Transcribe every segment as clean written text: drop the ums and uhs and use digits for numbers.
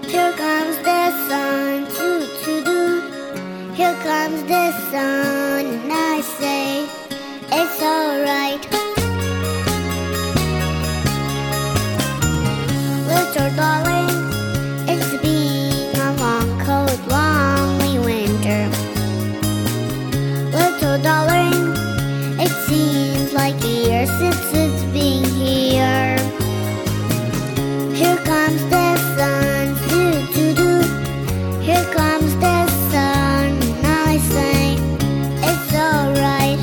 Here comes the sun, toot toot toot. Here comes the sun, and I say it's alright. Little darling, it's been a long, cold, lonely winter. Little darling, it seems like years since it's been here. Here comes the sun, doo doo doo. Here comes the sun, and I say it's alright.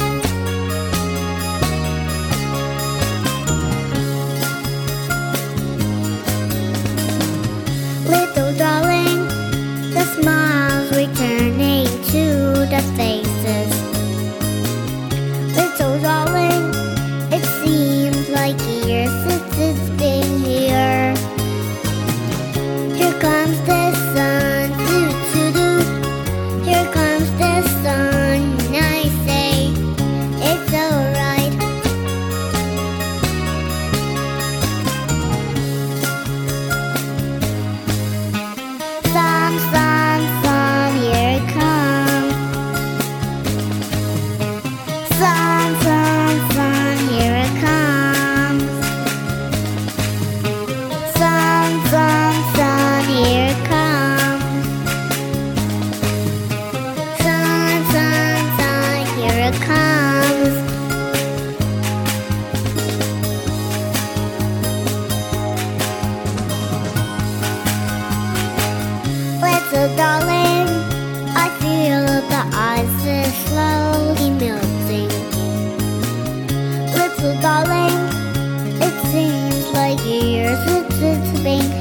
Little darling, the smiles returning to the faces. Little darling, it seems like years since it's been here. Here comes the sun, doo doo doo. Here comes the sun, and I say it's alright. Sun, sun, sun, here it comes. Sun, sun, sun, here it comes. Sun, sun, sun, here it comes. Sun, sun, sun, here it comes. Little darling, I feel the ice is slowly melting. Little darling, it seems like years since it's been